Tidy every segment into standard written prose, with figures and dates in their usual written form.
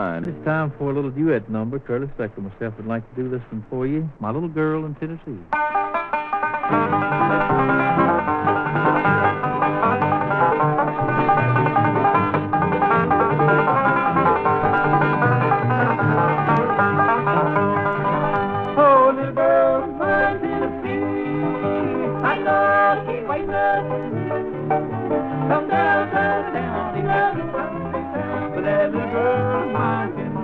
It's time for a little duet number. Curly Speck and myself would like to do this one for you. My Little Girl in Tennessee. Oh, little girl in Tennessee, I know she's waiting up for me. Come down, the country town, for that little girl of mine, Tennessee.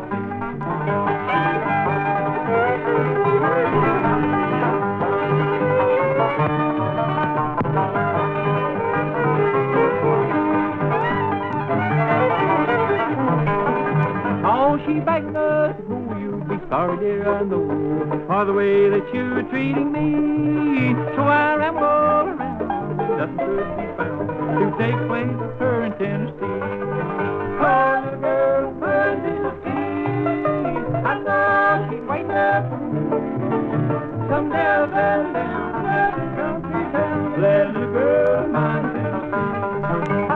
Oh, she begged us, oh, you'd be sorry, dear, I know, for the way that you're treating me. So I ramble all around, nothing could be found to take place with her in Tennessee. Oh, little girl in Tennessee, I know she's waiting up for me. Come down, to the country town, that little girl of mine, Tennessee.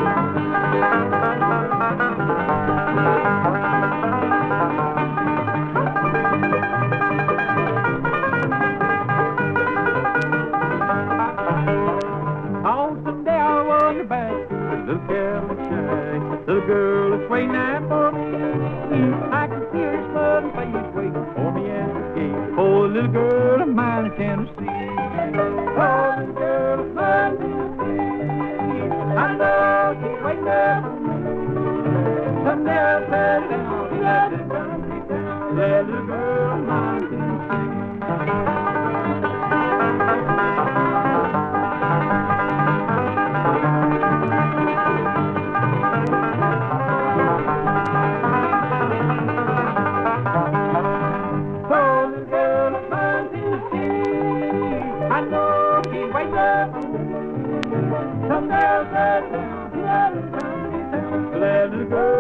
Oh, someday I wander back to the little cabin shack, little girl that's waiting there for me. I can see her smiling face waiting for me at the gate. Oh, little girl of mine in Tennessee. Oh, little girl of mine in Tennessee. I know she's waiting there for me. Someday I'll settle down in that little country town, that little girl of mine in Tennessee. I know she's waiting up for me. Someday I'll settle down in that little country town, that little girl.